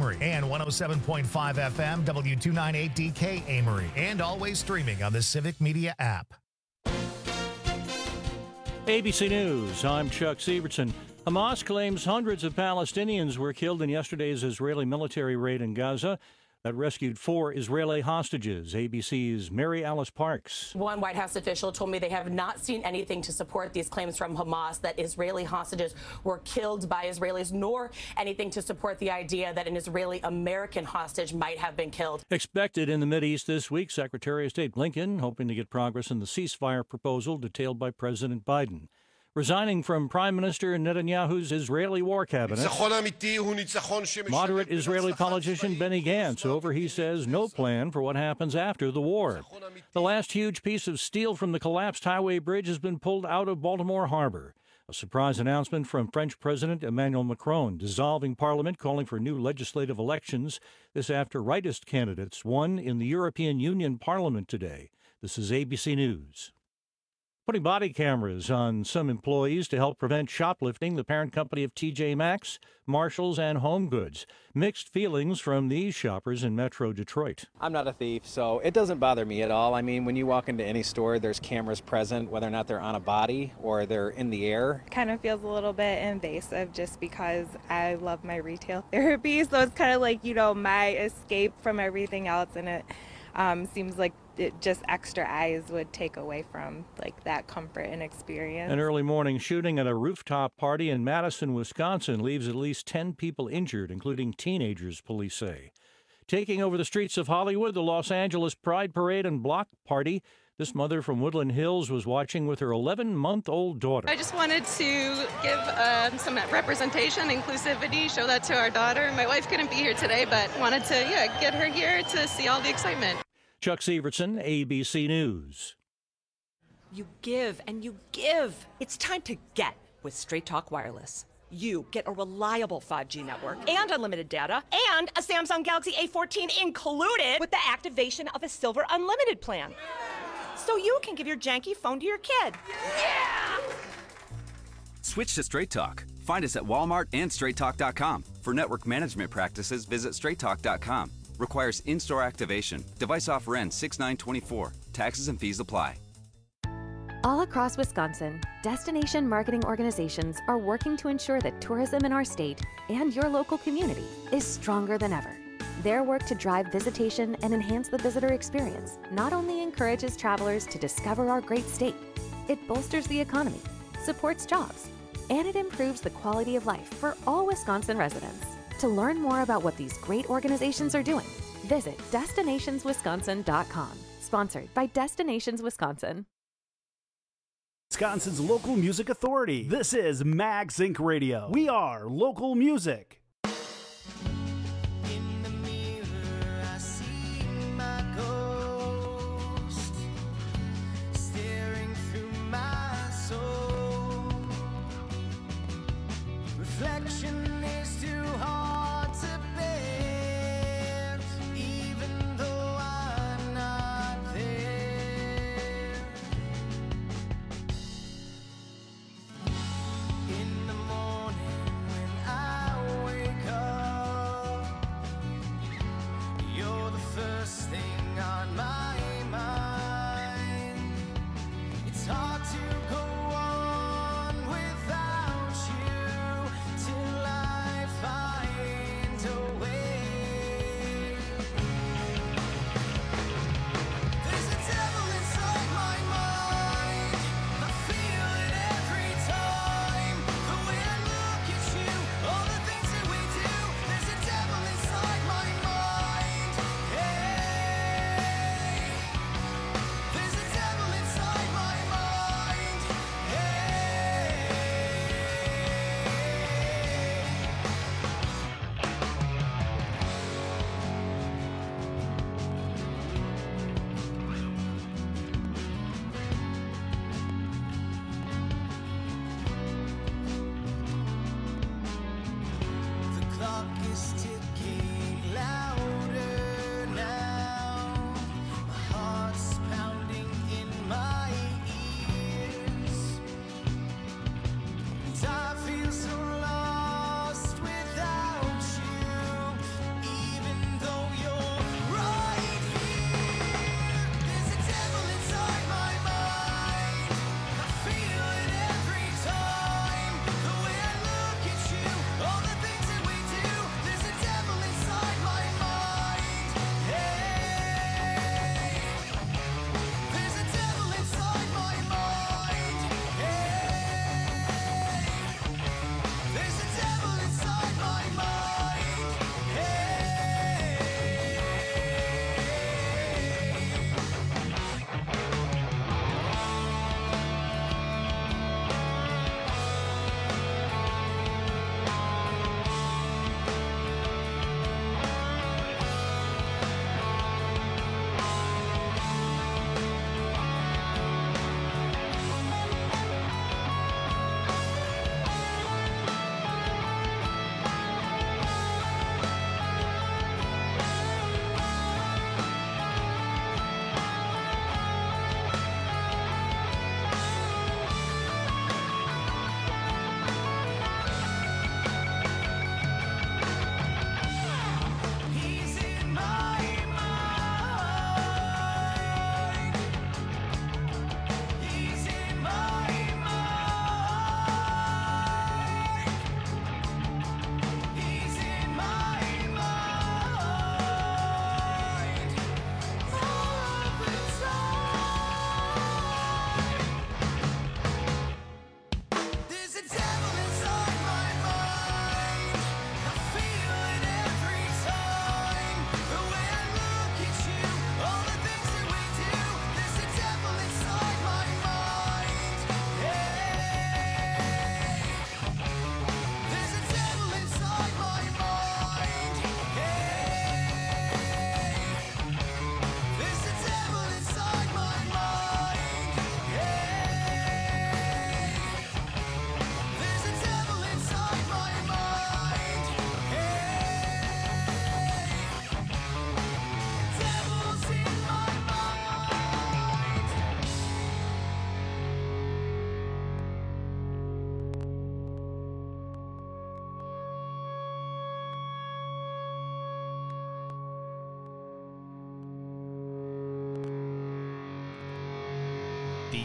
Amory, and 107.5 FM W298DK Amory, and always streaming on the Civic Media app. ABC News, I'm Chuck Sievertson. Hamas claims hundreds of Palestinians were killed in yesterday's Israeli military raid in Gaza that rescued 4 Israeli hostages. ABC's Mary Alice Parks. One White House official told me they have not seen anything to support these claims from Hamas that Israeli hostages were killed by Israelis, nor anything to support the idea that an Israeli-American hostage might have been killed. Expected in the Mideast this week, Secretary of State Blinken hoping to get progress in the ceasefire proposal detailed by President Biden. Resigning from Prime Minister Netanyahu's Israeli war cabinet, moderate Israeli politician Benny Gantz over, he says, no plan for what happens after the war. The last huge piece of steel from the collapsed highway bridge has been pulled out of Baltimore Harbor. A surprise announcement from French President Emmanuel Macron dissolving Parliament, calling for new legislative elections. This after rightist candidates won in the European Union Parliament today. This is ABC News. Putting body cameras on some employees to help prevent shoplifting, the parent company of TJ Maxx, Marshalls, and Home Goods. Mixed feelings from these shoppers in Metro Detroit. I'm not a thief, so it doesn't bother me at all. I mean, when you walk into any store, there's cameras present, whether or not they're on a body or they're in the air. Kind of feels a little bit invasive just because I love my retail therapy, so it's kind of like, my escape from everything else, and it seems like just extra eyes would take away from that comfort and experience. An early morning shooting at a rooftop party in Madison, Wisconsin leaves at least 10 people injured, including teenagers, police say. Taking over the streets of Hollywood, the Los Angeles Pride Parade and Block Party. This mother from Woodland Hills was watching with her 11-month-old daughter. I just wanted to give some representation, inclusivity, show that to our daughter. My wife couldn't be here today, but wanted to get her here to see all the excitement. Chuck Sievertson, ABC News. You give and you give. It's time to get with Straight Talk Wireless. You get a reliable 5G network and unlimited data and a Samsung Galaxy A14 included with the activation of a Silver Unlimited plan. So you can give your janky phone to your kid. Yeah! Switch to Straight Talk. Find us at Walmart and StraightTalk.com. For network management practices, visit StraightTalk.com. Requires in-store activation. Device offer ends 6/9/24. Taxes and fees apply. All across Wisconsin, destination marketing organizations are working to ensure that tourism in our state and your local community is stronger than ever. Their work to drive visitation and enhance the visitor experience not only encourages travelers to discover our great state, it bolsters the economy, supports jobs, and it improves the quality of life for all Wisconsin residents. To learn more about what these great organizations are doing, visit destinationswisconsin.com. Sponsored by Destinations Wisconsin. Wisconsin's local music authority. This is Mag Zinc Radio. We are local music. Reflection is too hard to bear, even though I'm not there. In the morning when I wake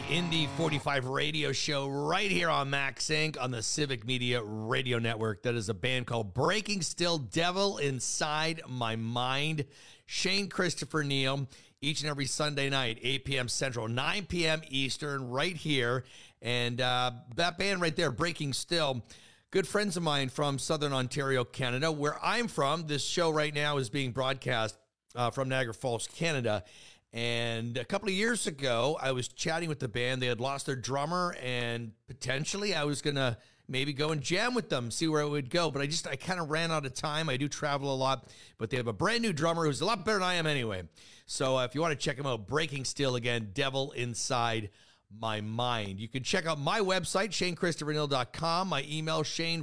Indy 45 radio show right here on Max Inc. on the Civic Media Radio Network. That is a band called Breaking Still, Devil Inside My Mind. Shane Christopher Neal, each and every Sunday night, 8 p.m. Central, 9 p.m. Eastern, right here. And that band right there, Breaking Still, good friends of mine from Southern Ontario, Canada, where I'm from. This show right now is being broadcast from Niagara Falls, Canada. And a couple of years ago, I was chatting with the band. They had lost their drummer, and potentially I was going to maybe go and jam with them, see where it would go. But I kind of ran out of time. I do travel a lot, but they have a brand new drummer who's a lot better than I am anyway. So if you want to check them out, Breaking Still, again, Devil Inside My Mind. You can check out my website, ShaneChristopherNeal.com, my email,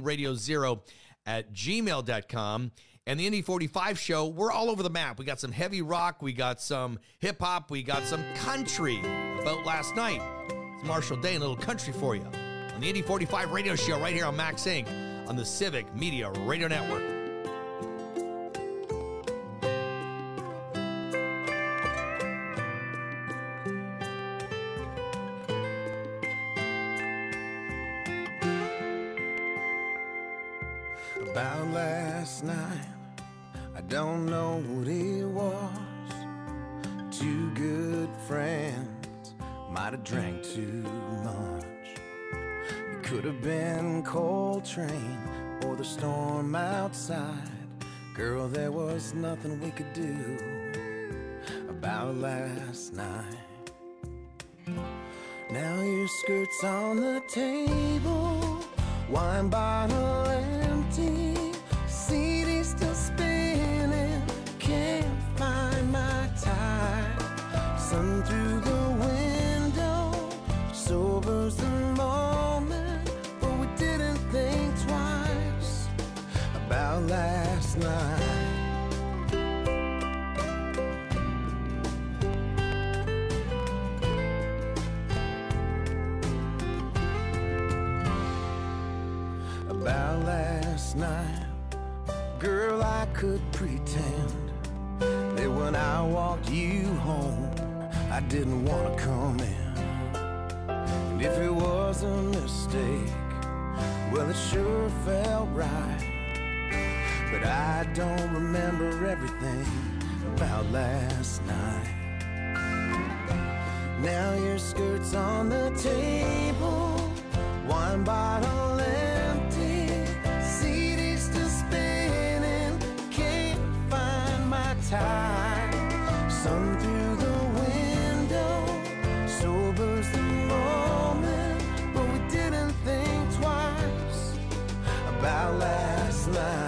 ShaneRadio0@gmail.com. And the Indy 45 show, we're all over the map. We got some heavy rock, we got some hip-hop, we got some country. About last night, it's Marshall Day, and a little country for you. On the Indy 45 radio show right here on Max Inc. on the Civic Media Radio Network. About last night, I don't know what it was. Two good friends might have drank too much. It could have been Coltrane or the storm outside. Girl, there was nothing we could do about last night. Now your skirt's on the table, wine bottle empty, CD still spinning, can't find my tie. Sun through the window, sobers the moment, but we didn't think twice about last night. About last night, girl, I could pretend that when I walked you home, I didn't want to come in. And if it was a mistake, well, it sure felt right. But I don't remember everything about last night. Now your skirt's on the table, wine bottle empty, CD still spinning, can't find my tie. Sun through the window, sobers the moment, but we didn't think twice about last night.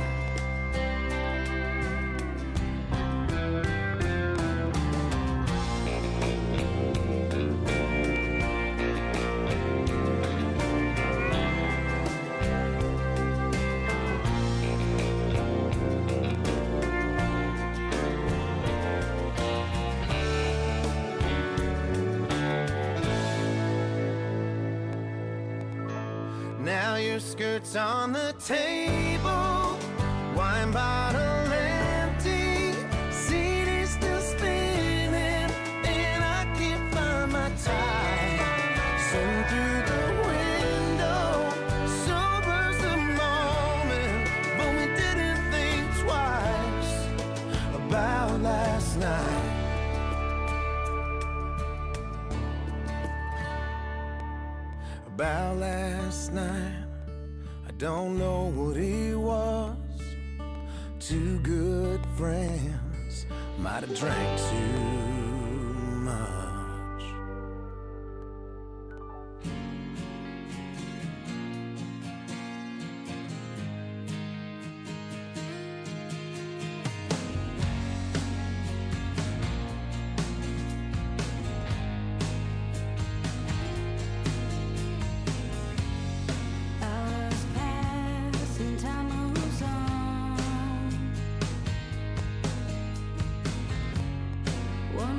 Now your skirt's on the table, wine bottle empty, CD still spinning, and I can't find my tie. Sun through the window, sobers the moment, but we didn't think twice about last night. About last night, I don't know what it was. Two good friends might have drank too much. Hours pass and time moves on. One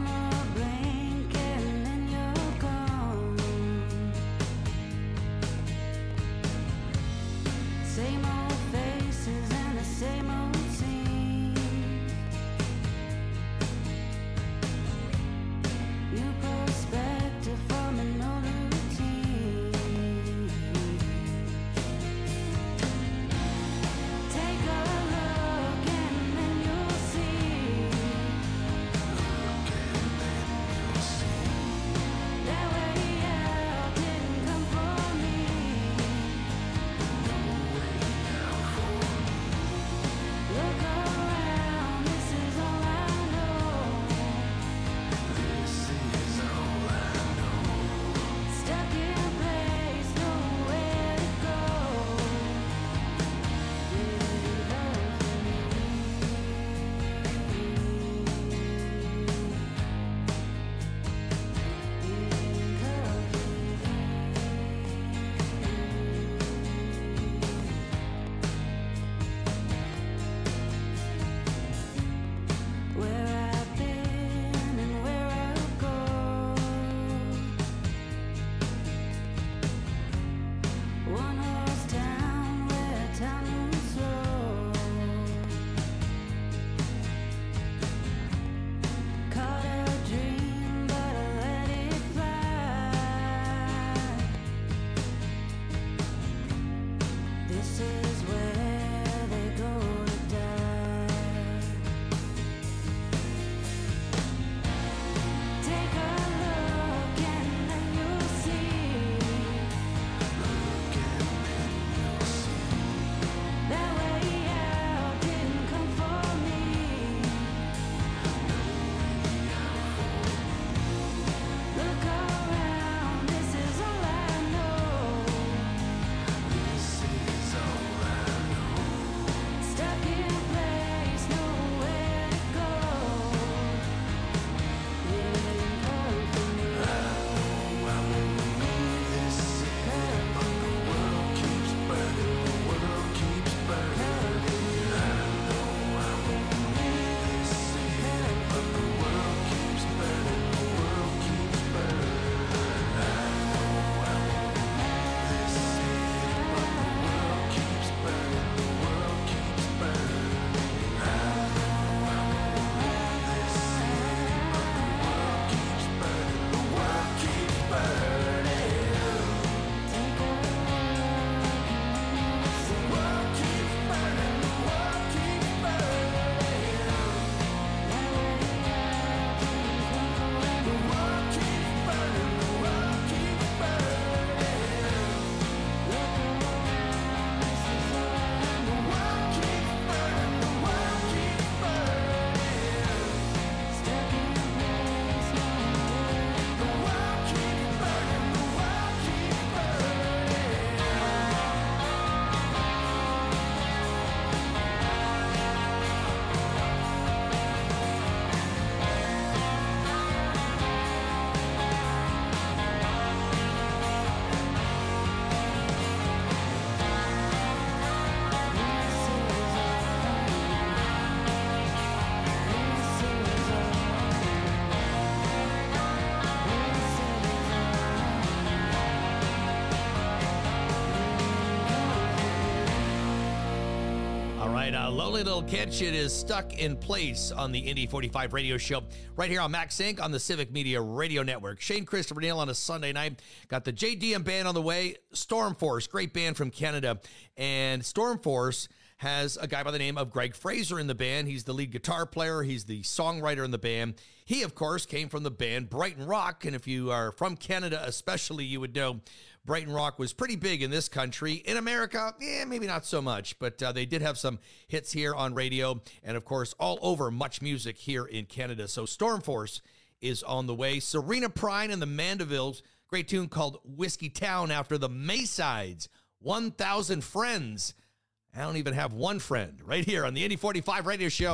right, Lonely Little Kitchen is Stuck in Place on the Indy 45 radio show right here on Max Inc. on the Civic Media Radio Network. Shane Christopher Neal on a Sunday night. Got the JDM band on the way. Storm Force, great band from Canada. And Storm Force has a guy by the name of Greg Fraser in the band. He's the lead guitar player. He's the songwriter in the band. He, of course, came from the band Brighton Rock. And if you are from Canada especially, you would know Brighton Rock was pretty big in this country. In America, maybe not so much, but they did have some hits here on radio and, of course, all over Much Music here in Canada. So Storm Force is on the way. Serena Prine and the Mandevilles, great tune called Whiskey Town after the Maysides, 1,000 Friends. I don't even have one friend right here on the Indy 45 radio show.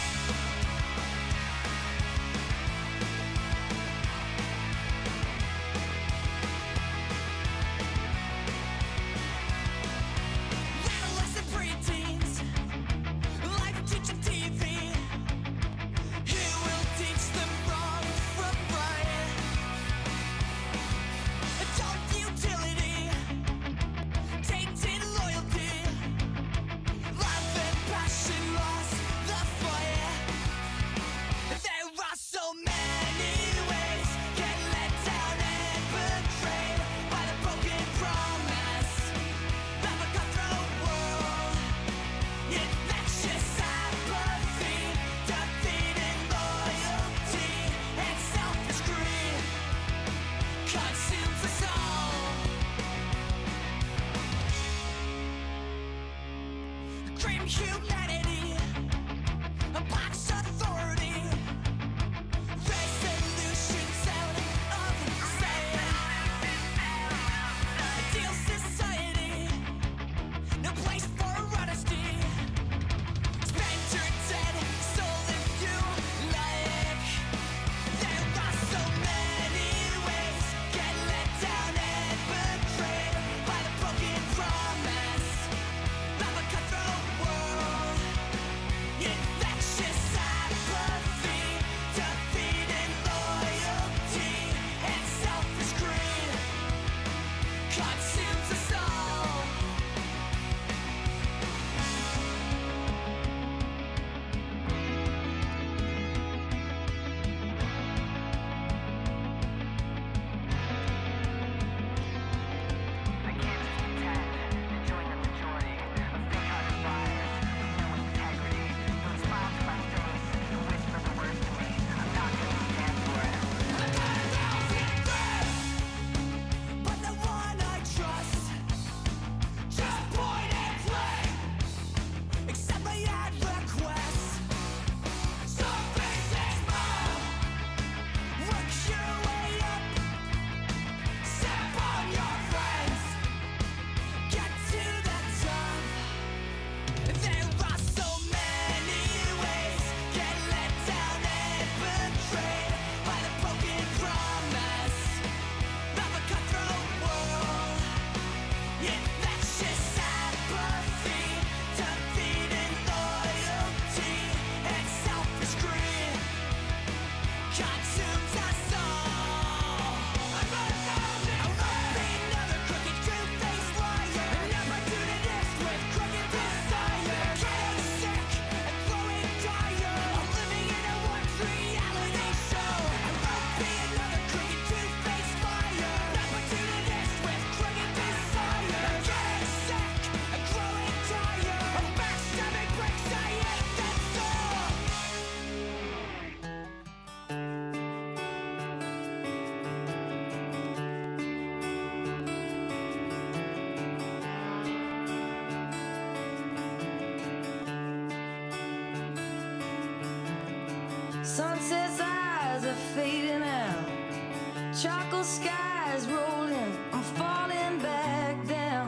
Sunset's eyes are fading out. Charcoal skies rolling. I'm falling back down.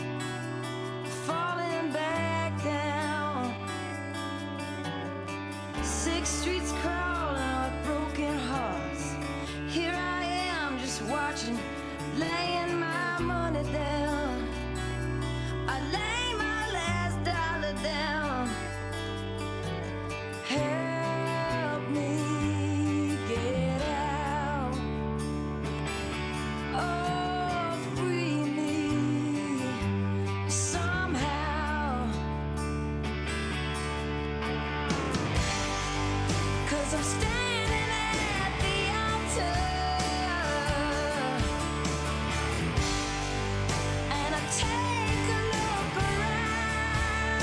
Falling back down. 6 streets crawling with broken hearts. Here I am just watching, laying my money down. I lay my last dollar down. Help me get out. Oh, free me somehow. 'Cause I'm standing at the altar, and I take a look around.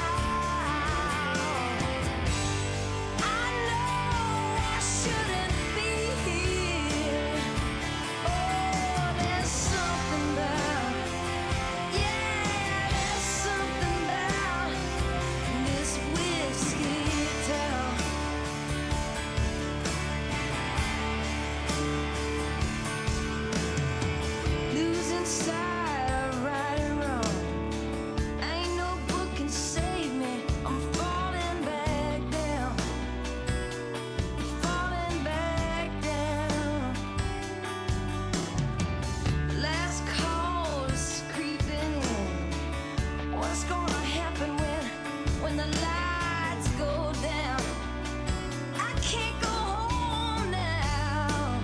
I know I shouldn't be here. Oh, there's something about, yeah, there's something about this whiskey town. Losing sight of right and wrong. Ain't no book can save me. I'm falling back down. Falling back down. Last call is creeping in. What's gonna happen when the lights go down? I can't go home now.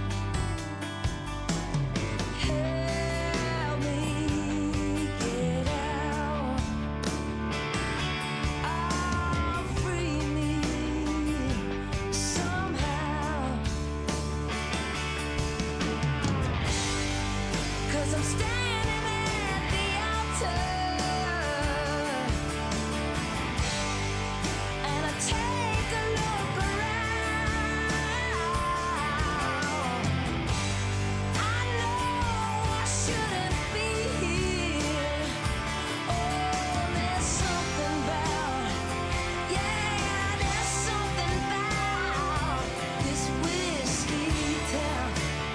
Help me get out. Free me somehow. 'Cause I'm standing at the altar, and I take a look around. I know I shouldn't be here. Oh, there's something about, yeah, there's something about this whiskey town.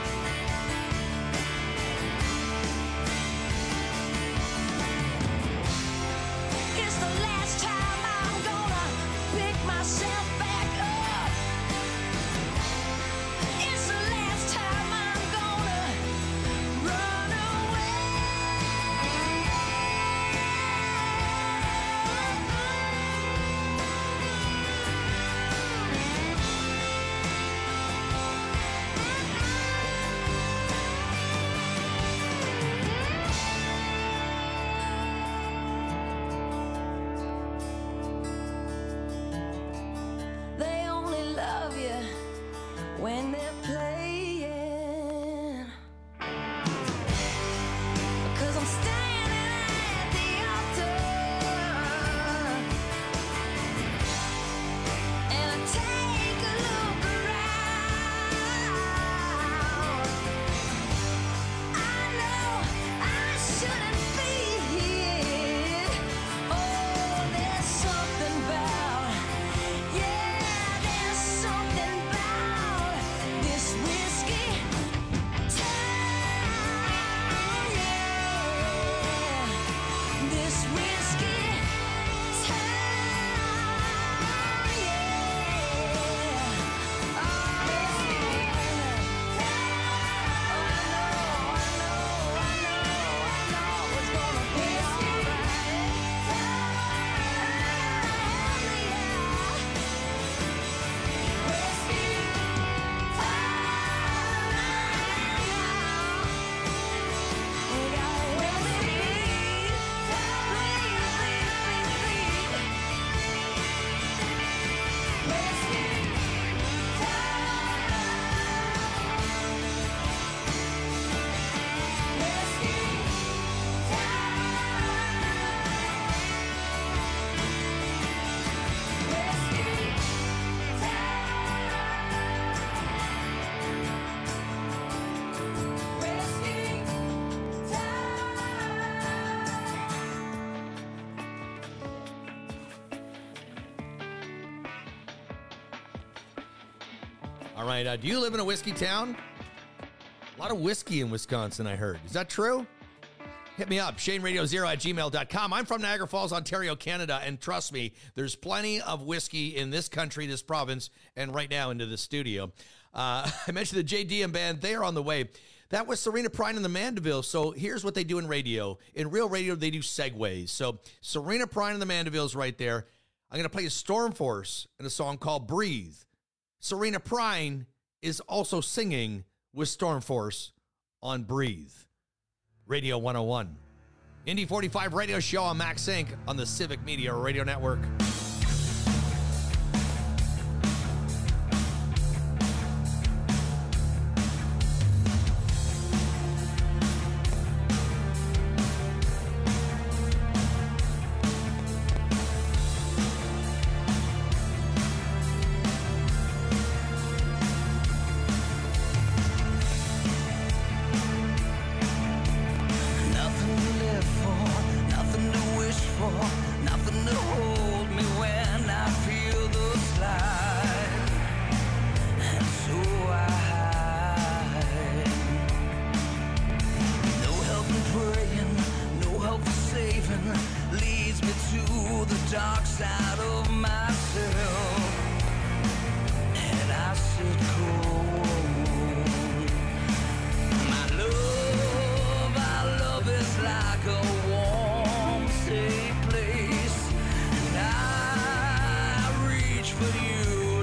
It's the last time I'm gonna pick myself back up. It's the last time I'm gonna run They only love you when they're playing. 'Cause I'm standing at the altar, and I take a look around. I know I shouldn't be here. Oh, there's something about, yeah, there's something about this whiskey town, yeah. This whiskey town, yeah. Oh, I know it's gonna be All right. Do you live in a whiskey town? A lot of whiskey in Wisconsin, I heard. Is that true? Hit me up, ShaneRadio0@gmail.com. I'm from Niagara Falls, Ontario, Canada, and trust me, there's plenty of whiskey in this country, this province, and right now into the studio. I mentioned the JDM Band. They are on the way. That was Serena Prine and the Mandevilles. So here's what they do in radio. In real radio, they do segues. So Serena Prine and the Mandevilles right there. I'm going to play a Storm Force and a song called Breathe. Serena Prine is also singing with Storm Force on Breathe. Radio 101. Indy 45 radio show on Max Inc. on the Civic Media Radio Network. for you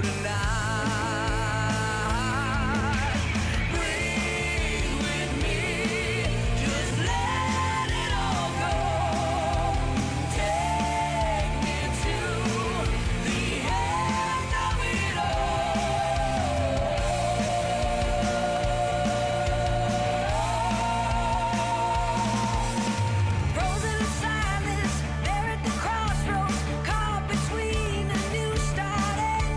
tonight. Breathe with me, just let it all go. Take me to the end of it Frozen in silence, there at the crossroads, caught between a new start and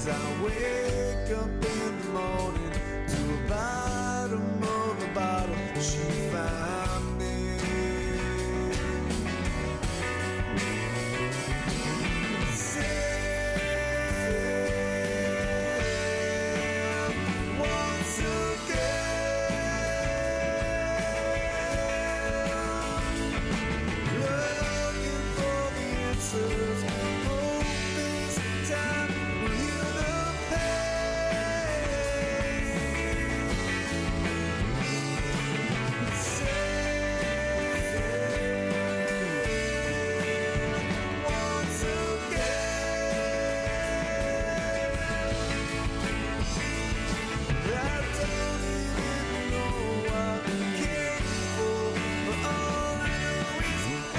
I wake up in the morning to a bottom of a bottle. She found me. Once looking for the answers. Hope this time will heal the once I don't even know what I came for, but all I know is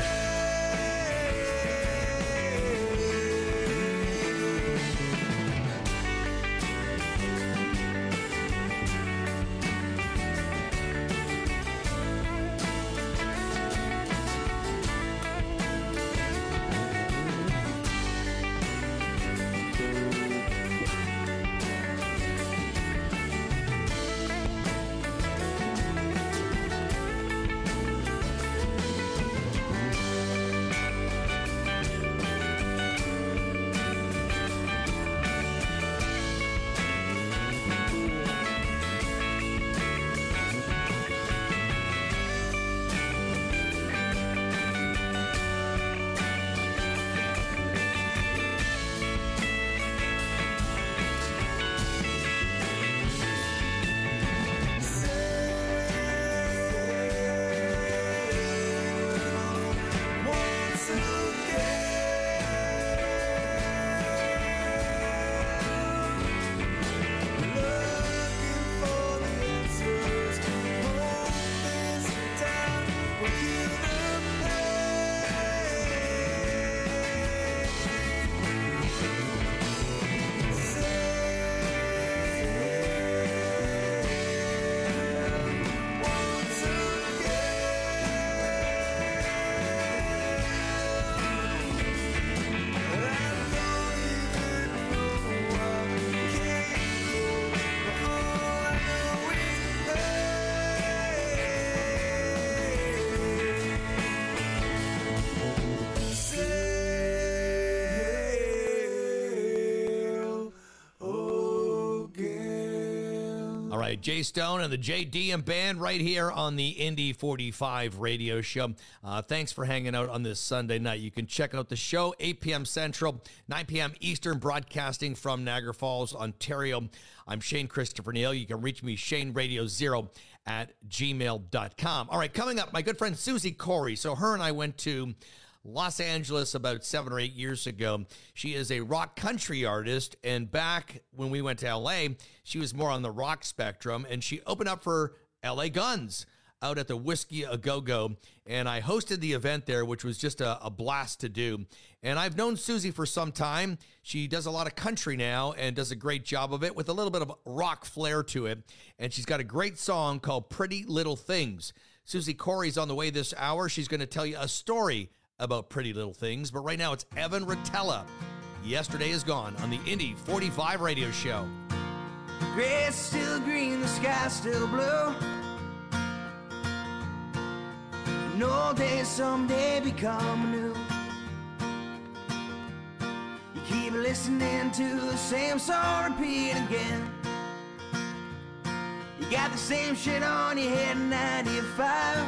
Jay Stone and the JDM Band right here on the Indy 45 radio show. Thanks for hanging out on this Sunday night. You can check out the show, 8 p.m. Central, 9 p.m. Eastern, broadcasting from Niagara Falls, Ontario. I'm Shane Christopher Neal. You can reach me, ShaneRadio0@gmail.com. All right, coming up, my good friend Susie Corey. So her and I went to Los Angeles about 7 or 8 years ago. She is a rock country artist, and back when we went to L.A., she was more on the rock spectrum, and she opened up for L.A. Guns out at the Whiskey A Go-Go, and I hosted the event there, which was just a blast to do. And I've known Susie for some time. She does a lot of country now and does a great job of it with a little bit of rock flair to it, and she's got a great song called Pretty Little Things. Susie Corey's on the way this hour. She's going to tell you a story about Pretty Little Things, but right now it's Evan Rotella. Yesterday is Gone on the Indy 45 radio show. Grass still green, the sky still blue. No day someday become new. You keep listening to the same song repeat again. You got the same shit on your head in 95.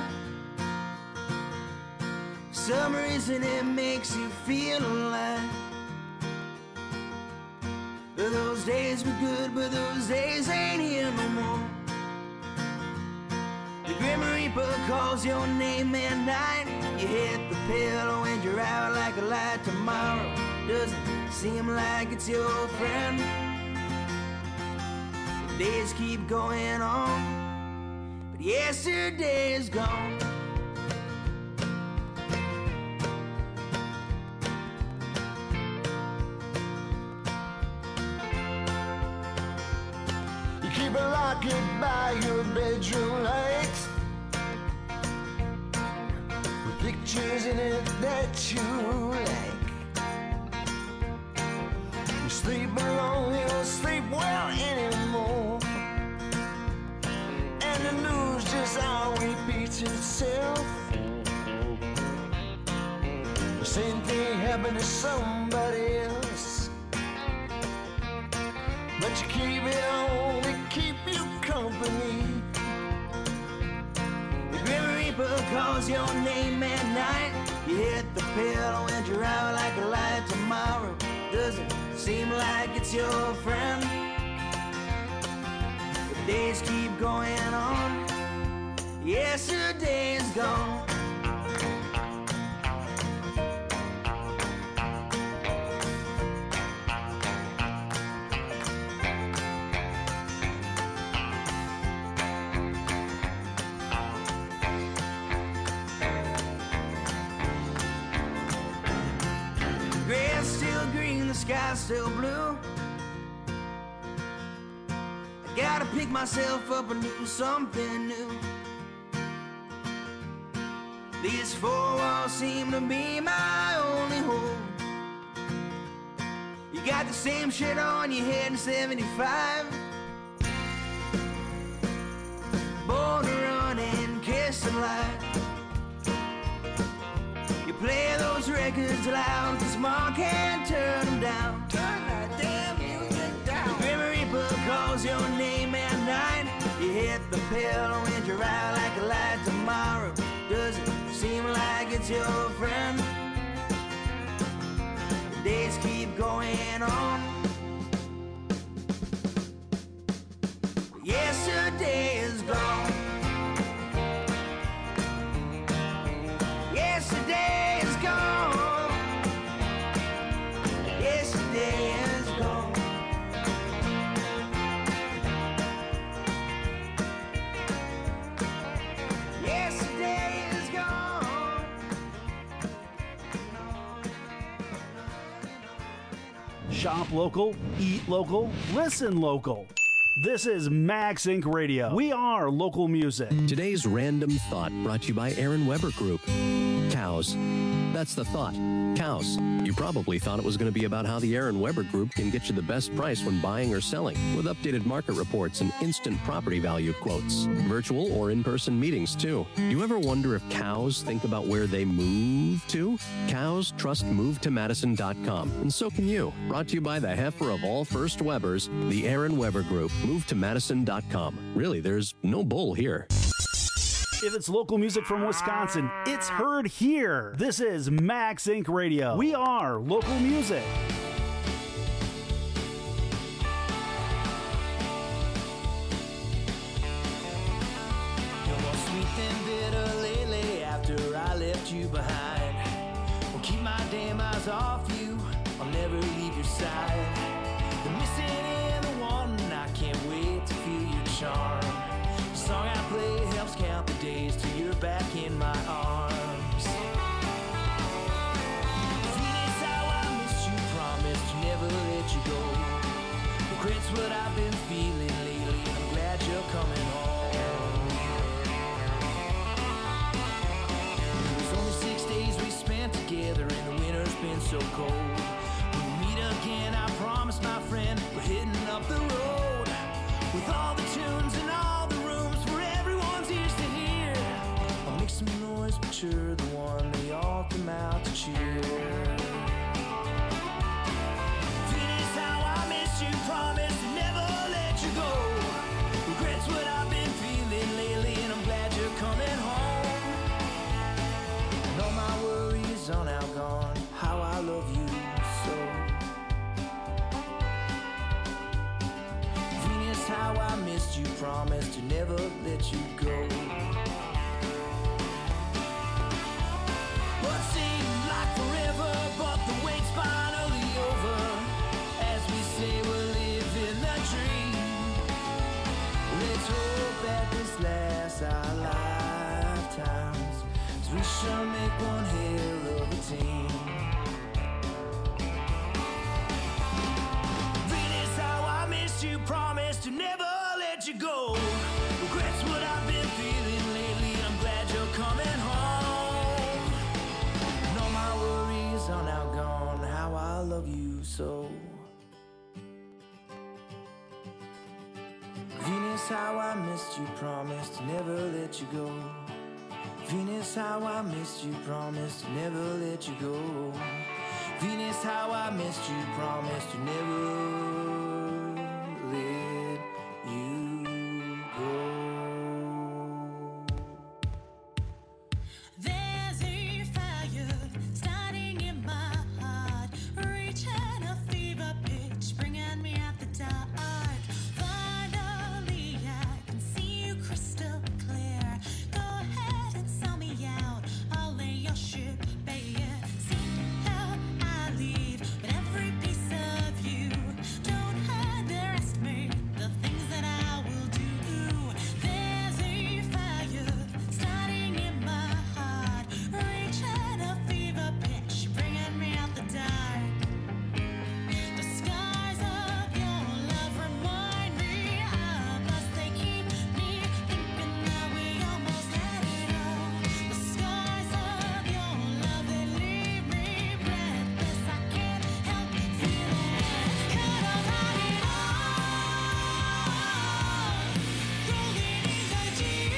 Some reason it makes you feel alive. Those days were good, but those days ain't here no more. The Grim Reaper calls your name at night. You hit the pillow and you're out like a light. Tomorrow doesn't seem like it's your friend. The days keep going on, but yesterday is gone. Keep a locket by your bedroom light with pictures in it that you like. sleep alone, you don't sleep well anymore. And the news just all repeats itself. The same thing happened to somebody else. But you keep it on to keep you company. The Grim Reaper calls your name at night. You hit the pedal and you ride like a light. Tomorrow doesn't seem like it's your friend. The days keep going on. Yesterday is gone. Grass still green, the sky's still blue. I gotta pick myself up and do something new. These four walls seem to be my only home. You got the same shit on your head in 75. Born to run and kiss the light. You play those records loud, cause Mom can't turn them down. Turn that damn music down. The Grim Reaper calls your name at night. You hit the pedal and you ride like a light. Tomorrow doesn't seem like it's your friend. The days keep going on. Yesterday is gone. Yesterday is gone. Yesterday is gone. Yesterday is gone. Shop local, eat local, listen local. This is Max Inc. Radio. We are local music. Today's random thought brought to you by Aaron Weber Group. Cows. That's the thought. Cows. You probably thought it was going to be about how the Aaron Weber Group can get you the best price when buying or selling, with updated market reports and instant property value quotes. Virtual or in-person meetings, too. Do you ever wonder if cows think about where they move to? Cows trust MoveToMadison.com, and so can you. Brought to you by the heifer of all first Webers, the Aaron Weber Group. MoveToMadison.com. Really, there's no bull here. If it's local music from Wisconsin, it's heard here. This is Max Inc. Radio. We are local music. No more sweet and bitter lately after I left you behind. Won't keep my damn eyes off you. I'll never leave your side. The missing and the wanting, I can't wait to feel your charm. The song I play helps count the days till you're back in my arms. Phoenix, how I missed you, promised to never let you go. Regrets what I've been feeling lately, I'm glad you're coming home. It was only 6 days we spent together and the winter's been so cold. When we meet again, I promise, my friend, we're heading up the road with all the tunes and all the rooms for everyone's ears to hear. I'll make some noise, but you're the one they all come out to cheer. Phoenix, how I miss you, promise to never let you go. Regrets what I've been feeling lately, and I'm glad you're coming home. And all my worries are now gone, how I love you so. Venus, how I missed you, promised to never let you go. What seemed like forever, but the wait's finally over. As we say, we're living the dream. Let's hope that this lasts our lifetimes, as we shall make one hell of a team. Venus, how I missed you, promised to never let you go. Regrets what I've been feeling lately, I'm glad you're coming home. And all my worries are now gone, how I love you so. Venus, how I missed you, promised to never let you go. Venus, how I missed you, promised to never let you go. Venus, how I missed you, promised to never let you go. There's a fire starting in my heart, reaching a fever pitch, bringing me at the dark. Finally, I can see you crystal clear. Go ahead and sell me out. I'll lay your ship bare. See how I leave with every piece of you. Don't underestimate the things that I will do. There's a fire starting in my heart, reaching a fever pitch, bringing me out the dark. The skies of your love remind me of us. They keep me thinking that we almost had it all. The skies of your love, they leave me breathless. I can't help feeling could have had it all. Rolling in the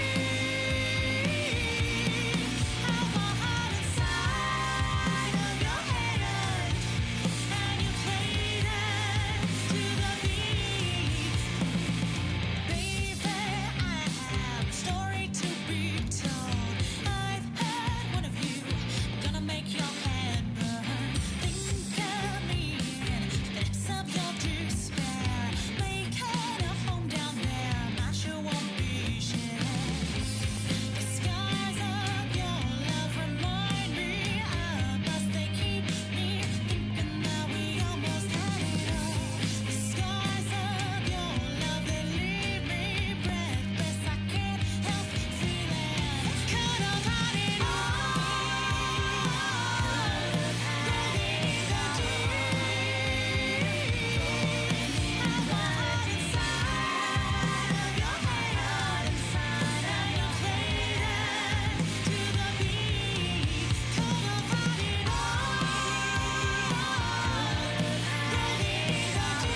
deep, how my heart inside of your head, and you played it to the beat. Baby, I have a story to be told. I've heard one of you, I'm gonna make your head burn. Think of me in the depths of your despair, making a home down there. My sure won't be shared. The skies of your love remind me of us. They keep me thinking that we almost had it all. The skies of your love, they leave me breathless. I can't help feeling could have had it all. Rolling in the deep, how my heart inside of your head, and you played it to the beat. Could have had it all. Rolling in the deep, how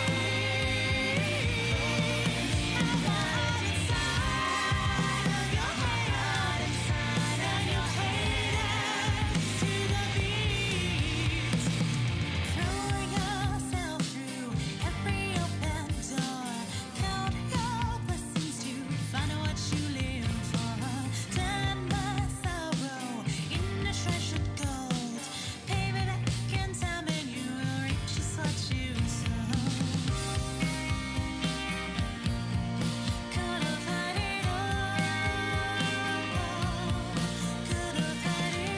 my heart inside of your head, and you played it to the beat. Throw yourself through every open door. Count your blessings to find out what you live for. Turn my sorrow into treasured gold. Pay me back in time and you will reap just what you sow. Could have had it all. Could have had it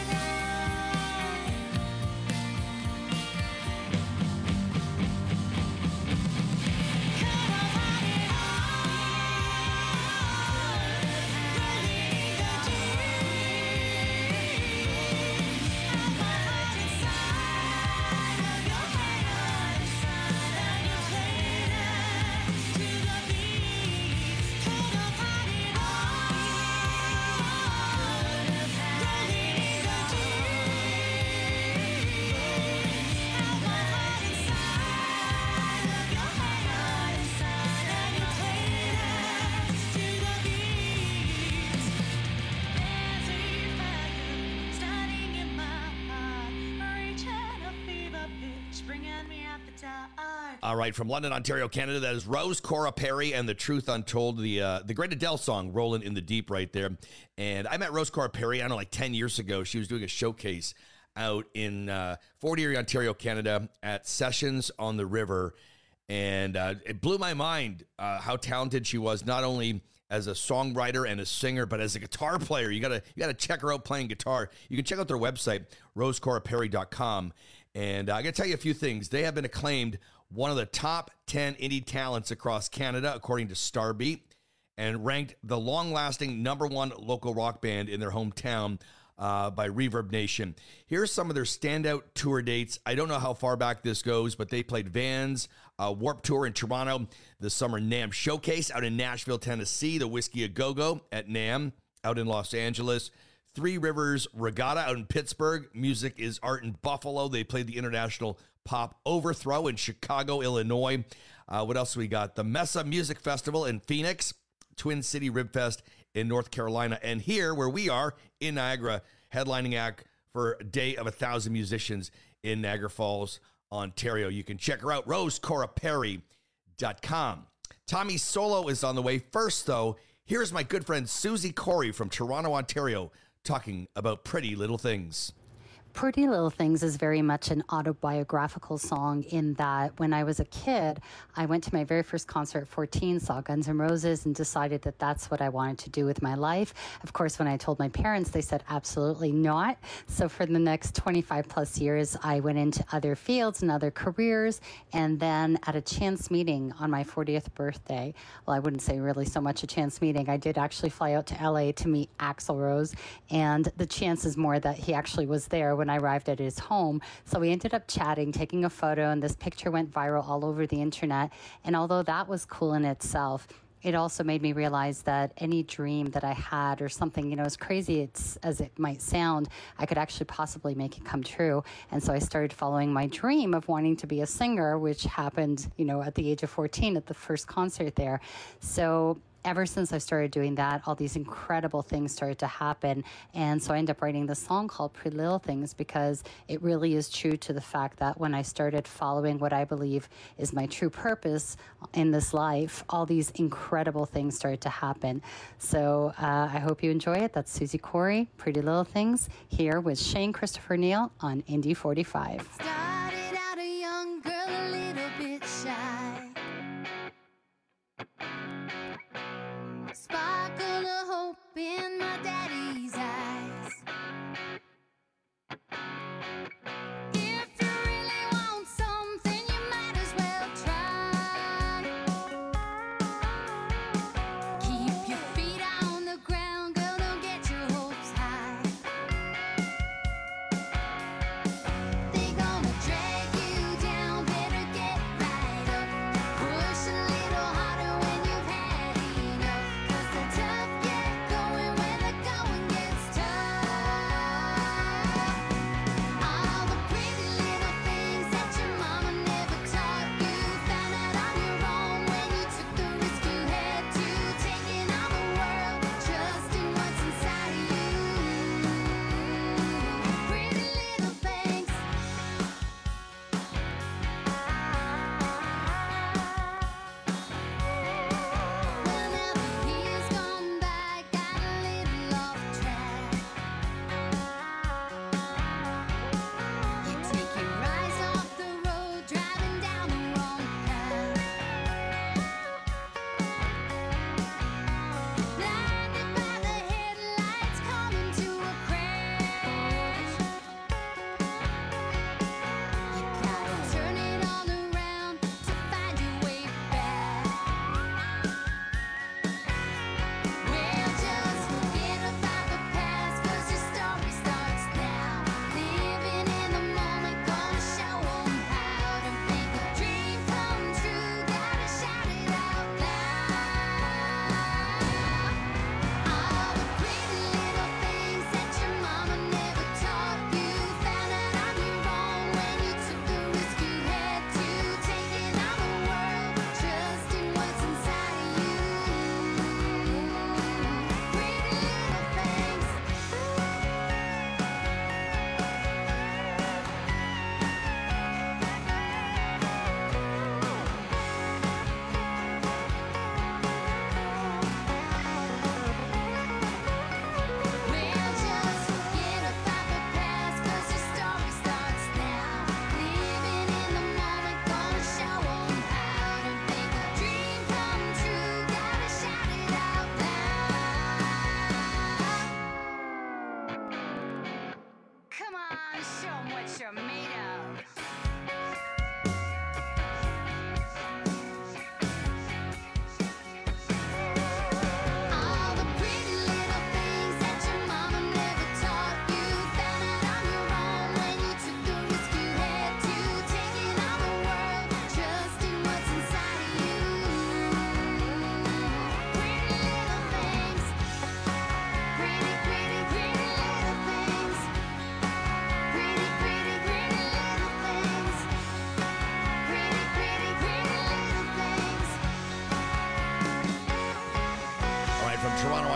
All right, from London, Ontario, Canada, that is Rose Cora Perry and The Truth Untold, the great Adele song, Rolling in the Deep right there. And I met Rose Cora Perry, I don't know, like 10 years ago. She was doing a showcase out in Fort Erie, Ontario, Canada at Sessions on the River. And it blew my mind how talented she was, not only as a songwriter and a singer, but as a guitar player. You gotta check her out playing guitar. You can check out their website, rosecoraperry.com. And I gotta tell you a few things. They have been acclaimed one of the top 10 indie talents across Canada, according to Starbeat, and ranked the long-lasting #1 local rock band in their hometown by Reverb Nation. Here's some of their standout tour dates. I don't know how far back this goes, but they played Vans, Warped Tour in Toronto, the Summer NAMM Showcase out in Nashville, Tennessee, the Whiskey A Go-Go at NAMM out in Los Angeles, Three Rivers Regatta out in Pittsburgh. Music is Art in Buffalo. They played the International Pop Overthrow in Chicago, Illinois. What else we got? The Mesa Music Festival in Phoenix. Twin City Rib Fest in North Carolina. And here, where we are, in Niagara, headlining act for a day of 1,000 musicians in Niagara Falls, Ontario. You can check her out, rosecoraperry.com. Tommy's solo is on the way. First, though, here's my good friend Susie Corey from Toronto, Ontario, talking about Pretty Little Things. Pretty Little Things is very much an autobiographical song in that when I was a kid, I went to my very first concert at 14, saw Guns N' Roses, and decided that that's what I wanted to do with my life. Of course, when I told my parents, they said absolutely not. So for the next 25 plus years, I went into other fields and other careers. And then at a chance meeting on my 40th birthday, well, I wouldn't say really so much a chance meeting. I did actually fly out to LA to meet Axl Rose. And the chance is more that he actually was there when I arrived at his home. So we ended up chatting, taking a photo, and this picture went viral all over the internet. And although that was cool in itself, it also made me realize that any dream that I had or something, as crazy as it might sound, I could actually possibly make it come true. And so I started following my dream of wanting to be a singer, which happened, at the age of 14 at the first concert there. So ever since I started doing that, all these incredible things started to happen. And so I ended up writing this song called Pretty Little Things because it really is true to the fact that when I started following what I believe is my true purpose in this life, all these incredible things started to happen. So I hope you enjoy it. That's Susie Corey, Pretty Little Things, here with Shane Christopher Neal on Indie 45. Started out a young girl, a little bit shy. Sparkle of hope in my daddy's eyes. If you really want something, you might as well try. Keep your feet on the ground, girl, don't get your hopes high. They gonna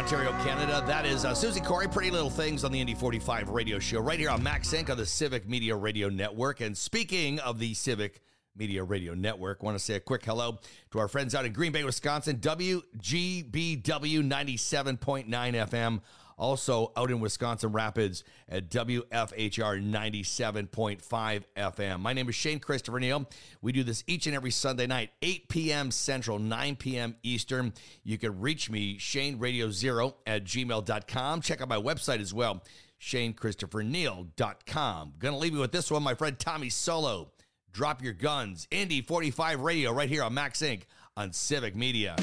Ontario, Canada. That is Susie Corey, Pretty Little Things on the Indy 45 radio show right here on Max Inc. on the Civic Media Radio Network. And speaking of the Civic Media Radio Network, I want to say a quick hello to our friends out in Green Bay, Wisconsin, WGBW 97.9 FM. Also out in Wisconsin Rapids at WFHR 97.5 FM. My name is Shane Christopher Neal. We do this each and every Sunday night, 8 p.m. Central, 9 p.m. Eastern. You can reach me, ShaneRadio0@gmail.com. Check out my website as well, ShaneChristopherNeal.com. Gonna leave you with this one, my friend Tommy Solo. Drop Your Guns, Indy 45 Radio, right here on Max Inc. on Civic Media.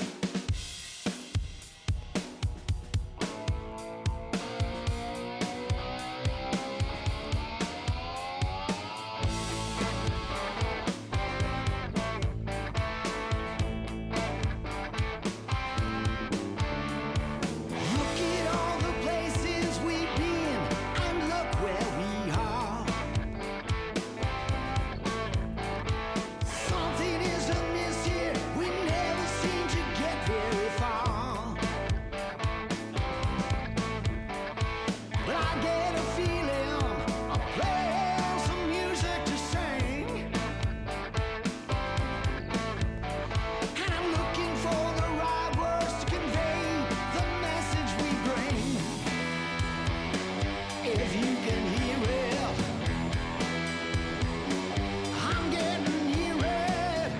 Something is amiss here. We never seem to get very far. But I get a feeling of playing some music to sing. And I'm looking for the right words to convey the message we bring. If you can hear it, I'm getting near it.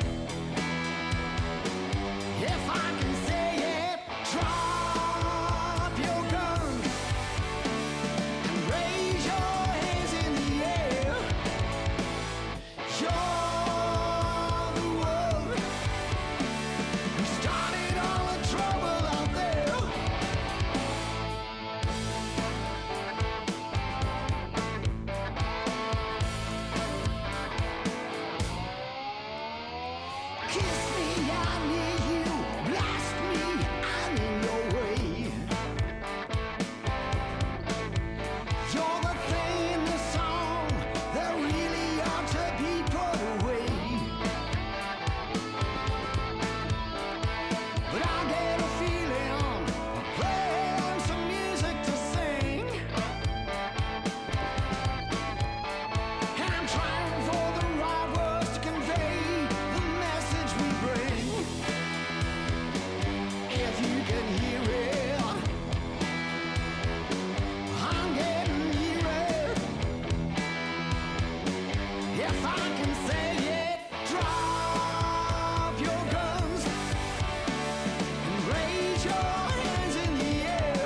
If I can say it, drop your guns and raise your hands in the air. You're the one who started all the trouble out there. Kiss me, I'm near you. Blast me, I'm in your way. You're the thing in the song that really ought to be put away. But I get a feeling of playing some music to sing. And I'm trying for the right words to convey the message we bring. If you can hear it, I'm getting near it. If I can say it, drop your guns and raise your hands in the air.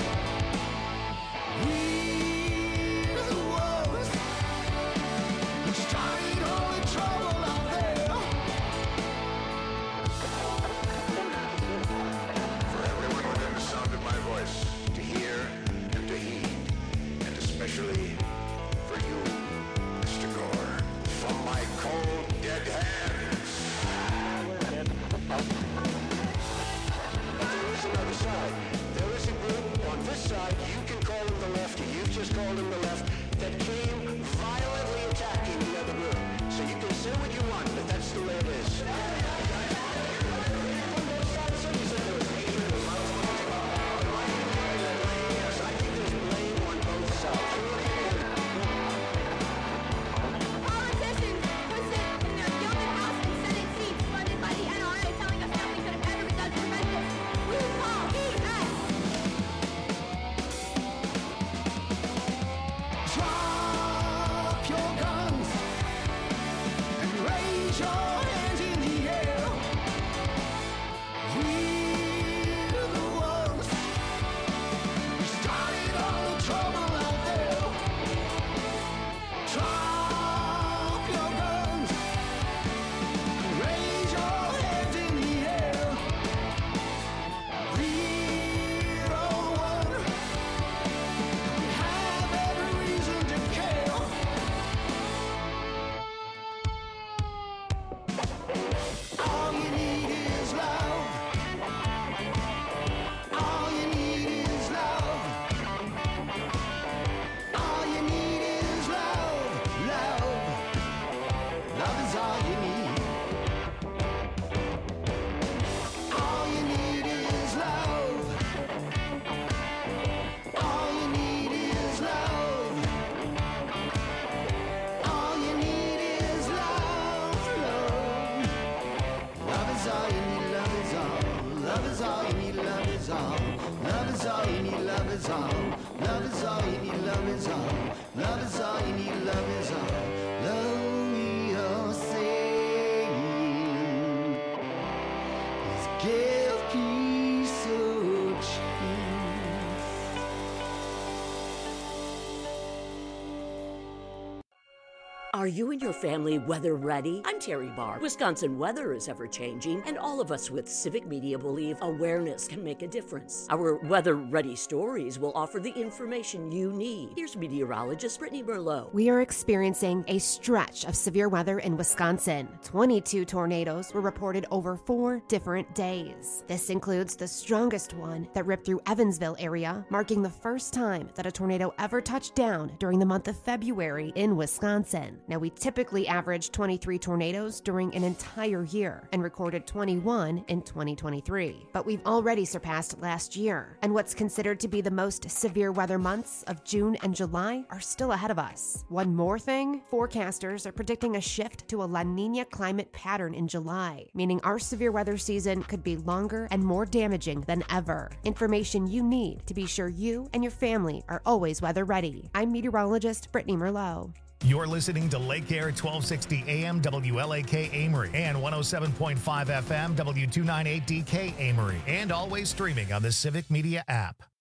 We're the ones who started all the trouble out there. For everyone within the sound of my voice to hear and to heed, and especially for you, Mr. Gore, from my cold, dead hands. But there is another side. There is a group on this side, you can call them the left, you just called them the left, that came violently attacking the other group. So you can say what you want, but that's the way it is. Politicians who sit in their gilded House and Senate seats funded by the NRA telling us nothing could have ever been done to prevent this. We call BS. Drop your guns and raise your hands in the air. We're the ones who started all the trouble out there. Drop your guns and raise your hands in the air. We're the one who have every reason to care. is all. Love is all you need, love is all. Love is all you need, love is all. Love you're saying is give peace a chance. Are you and your family weather ready? I'm Terry Barr. Wisconsin weather is ever changing, and all of us with Civic Media believe awareness can make a difference. Our weather ready stories will offer the information you need. Here's meteorologist Brittany Merlot. We are experiencing a stretch of severe weather in Wisconsin. 22 tornadoes were reported over 4 different days. This includes the strongest one that ripped through Evansville area, marking the first time that a tornado ever touched down during the month of February in Wisconsin. Now, we typically average 23 tornadoes during an entire year and recorded 21 in 2023. But we've already surpassed last year, and what's considered to be the most severe weather months of June and July are still ahead of us. One more thing, forecasters are predicting a shift to a La Niña climate pattern in July, meaning our severe weather season could be longer and more damaging than ever. Information you need to be sure you and your family are always weather ready. I'm meteorologist Brittany Merlot. You're listening to Lake Air 1260 AM WLAK Amory and 107.5 FM W298DK Amory, and always streaming on the Civic Media app.